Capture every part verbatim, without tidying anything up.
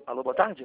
Alô, boa tarde?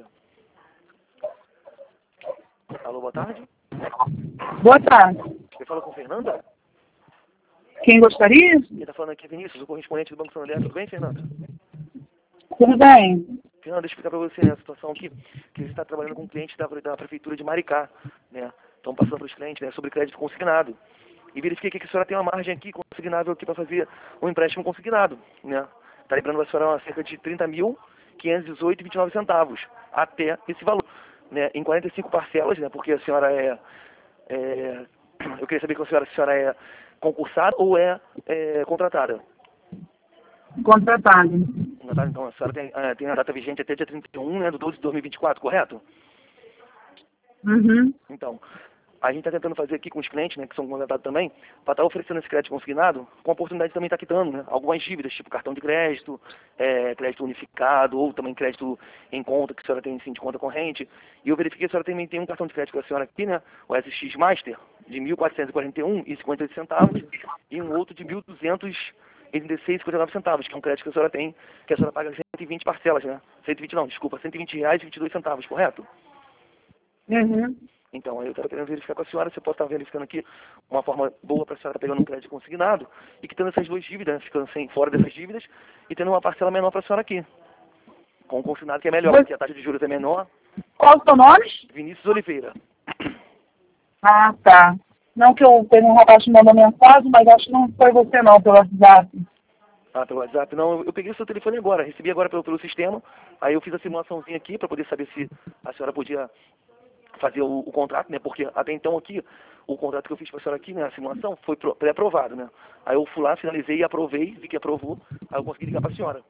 Alô, boa tarde? Boa tarde. Eu falo com Fernanda? Quem gostaria? Quem está falando aqui é Vinícius, o correspondente do Banco Santander. Tudo bem, Fernanda? Tudo bem. Fernanda, deixa eu explicar para você, né, a situação aqui, que você está trabalhando com um cliente da, da Prefeitura de Maricá, né? Estão passando para os clientes, né, sobre crédito consignado. E verifiquei que a senhora tem uma margem aqui consignável aqui para fazer um empréstimo consignado, né? Está lembrando a senhora cerca de trinta mil, quinhentos e dezoito reais e vinte e nove centavos, até esse valor, né? Em quarenta e cinco parcelas, né? Porque a senhora é... é eu queria saber com a senhora se a senhora é concursada ou é, é contratada. Contratado. Contratada, então a senhora tem, é, tem a data vigente até dia trinta e um, né, do doze de dois mil e vinte e quatro, correto? Uhum. Então, a gente está tentando fazer aqui com os clientes, né, que são contratados também, para estar oferecendo esse crédito consignado, com a oportunidade de também estar quitando, né, algumas dívidas, tipo cartão de crédito, é, crédito unificado, ou também crédito em conta, que a senhora tem sim de conta corrente. E eu verifiquei que a senhora também tem um cartão de crédito com a senhora aqui, né, o S X Master, de mil quatrocentos e quarenta e um reais e cinquenta e oito centavos, e um outro de mil duzentos e trinta e seis reais e cinquenta e nove centavos, que é um crédito que a senhora tem, que a senhora paga cento e vinte parcelas, né, cento e vinte não, desculpa, cento e vinte reais e vinte e dois centavos, correto? Uhum. Então, eu estava querendo verificar com a senhora se eu posso estar verificando aqui uma forma boa para a senhora estar pegando um crédito consignado e quitando essas duas dívidas, ficando sem, fora dessas dívidas e tendo uma parcela menor para a senhora aqui. Com um consignado que é melhor, porque a taxa de juros é menor. Qual o seu nome? Vinícius Oliveira. Ah, tá. Não que eu tenho um rapaz que mandou mensagem, mas acho que não foi você não, pelo WhatsApp. Ah, pelo WhatsApp. Não, eu peguei o seu telefone agora, recebi agora pelo, pelo sistema, aí eu fiz a simulaçãozinha aqui para poder saber se a senhora podia fazer o, o contrato, né? Porque até então aqui, o contrato que eu fiz para a senhora aqui, né, a simulação, foi pré-aprovado, né? Aí eu fui lá, finalizei e aprovei, vi que aprovou, aí eu consegui ligar para a senhora.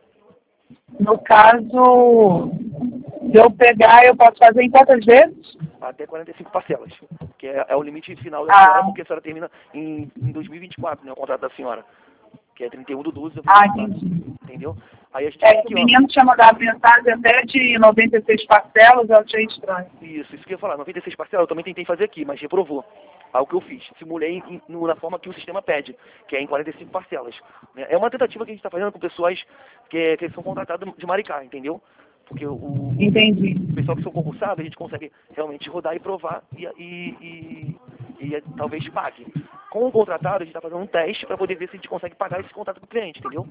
No caso, se eu pegar, eu posso fazer em quantas vezes? Até quarenta e cinco parcelas, que é, é o limite final da Ah. senhora, porque a senhora termina em, em dois mil e vinte e quatro, né, o contrato da senhora, que é trinta e um de doze de Ah, dois mil e vinte e quatro, entendi. entendeu? Aí a gente É tem que aqui, o ó, menino tinha mandado mensagem até de noventa e seis parcelas, eu achei estranho. isso, isso que eu ia falar, noventa e seis parcelas eu também tentei fazer aqui, mas reprovou. Aí o que eu fiz? Simulei em, no, na forma que o sistema pede, que é em quarenta e cinco parcelas. Né? É uma tentativa que a gente está fazendo com pessoas que, que são contratadas de Maricá, entendeu? Porque o, o, Entendi. o pessoal que são concursados, a gente consegue realmente rodar e provar e, e, e, e, e talvez pague. Com o contratado, a gente está fazendo um teste para poder ver se a gente consegue pagar esse contrato do cliente, entendeu?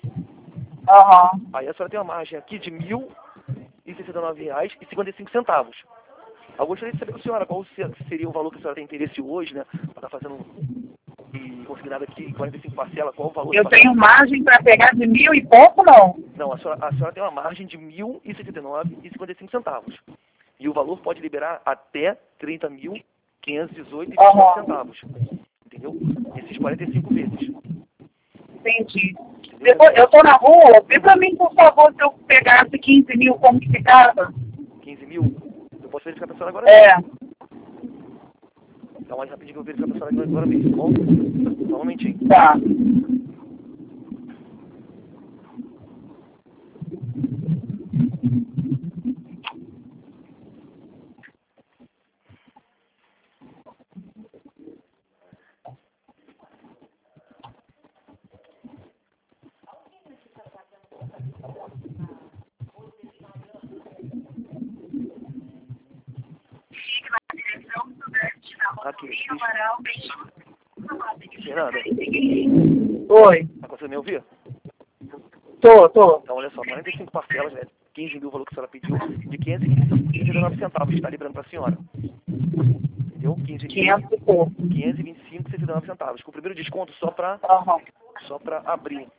Aham. Aí a senhora tem uma margem aqui de mil e sessenta e nove reais e cinquenta e cinco centavos. Eu gostaria de saber com a senhora qual seria o valor que a senhora tem interesse hoje, né? Para estar fazendo e consignado aqui quarenta e cinco parcelas, qual o valor? Eu tenho margem para pegar de mil e pouco, não? Não, a senhora, a senhora tem uma margem de mil e setenta e nove reais e cinquenta e cinco centavos. E o valor pode liberar até trinta mil, quinhentos e dezoito reais e vinte e nove centavos. Entendeu? Esses quarenta e cinco vezes. Entendi. Depois, eu tô na rua, vê pra mim, por favor, se eu pegasse quinze mil, como que ficava? quinze mil? Eu posso verificar para a senhora agora? É. Dá mais rapidinho que eu vou verificar para a senhora agora mesmo, tá bom? Só um momentinho. Tá. Aqui. Fernanda, Oi. tá conseguindo me ouvir? Tô, tô. Então, olha só, quarenta e cinco parcelas, né? quinze mil o valor que a senhora pediu, de quinhentos e vinte e nove centavos, está liberando para a senhora. Entendeu? quinze mil, quinhentos e pouco. quinhentos e vinte e cinco reais e sessenta e nove centavos. Com o primeiro desconto só para Aham. só para abrir.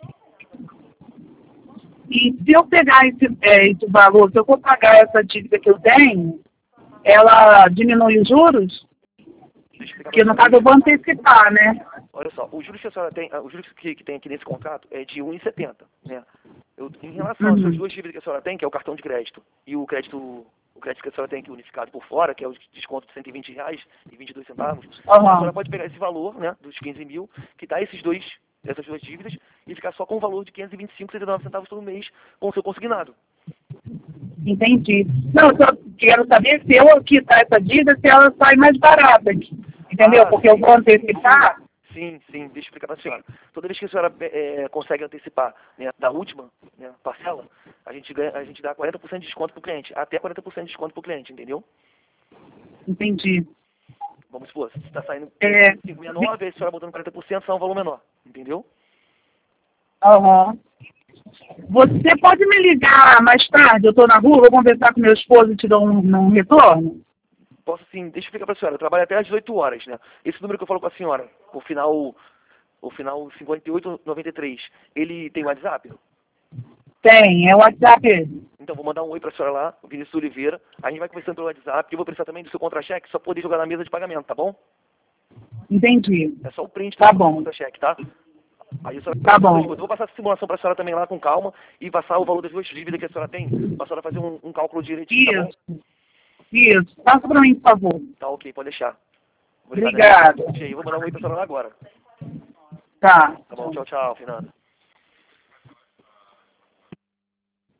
E se eu pegar esse, é, esse valor, se eu for pagar essa dívida que eu tenho, ela diminui os juros? Deixa eu explicar Porque pra no caso eu vou antecipar, né? Olha só, o juros que a senhora tem, o juros que, que tem aqui nesse contrato é de um vírgula setenta, né? Eu, em relação às Uhum. suas duas dívidas que a senhora tem, que é o cartão de crédito e o crédito, o crédito que a senhora tem aqui unificado por fora, que é o desconto de cento e vinte reais e vinte e dois centavos, Uhum. a senhora pode pegar esse valor, né, dos quinze mil, que dá esses dois, essas duas dívidas, e ficar só com o valor de quinhentos e vinte e cinco reais e setenta e nove centavos todo mês com o seu consignado. Entendi. Não, eu só quero saber se eu quitar essa dívida, se ela sai mais barata aqui. Entendeu? Ah, Porque sim, eu vou antecipar. Sim, Sim, sim, deixa eu explicar para a senhora. Toda vez que a senhora é, consegue antecipar, né, da última, né, parcela, a gente, ganha, a gente dá quarenta por cento de desconto para o cliente, até quarenta por cento de desconto para o cliente, entendeu? Entendi. Vamos supor, se está saindo É, cinco sessenta e nove, a senhora botando quarenta por cento, sai um valor menor, entendeu? aham. Você pode me ligar mais tarde? Eu estou na rua, vou conversar com meu esposo e te dou um, um retorno? Posso sim, deixa eu explicar para a senhora, eu trabalho até às dezoito horas, né? Esse número que eu falo com a senhora, o final, o final cinquenta e oito noventa e três, ele tem WhatsApp? Tem, é o WhatsApp. Então, vou mandar um oi para a senhora lá, o Vinícius Oliveira. A gente vai conversando pelo WhatsApp, e eu vou precisar também do seu contra-cheque, só poder jogar na mesa de pagamento, tá bom? Entendi. É só o print Tá do bom. contra-cheque, tá? Aí a senhora Tá bom. eu vou passar essa simulação para a senhora também lá com calma e passar o valor das duas dívidas que a senhora tem, para a senhora fazer um, um cálculo direitinho, tá bom? Isso, isso. Passa para mim, por favor. Tá ok, pode deixar. Obrigada. Eu vou mandar um oi para a senhora lá agora. Tá. Tá bom, tchau, tchau, Fernanda.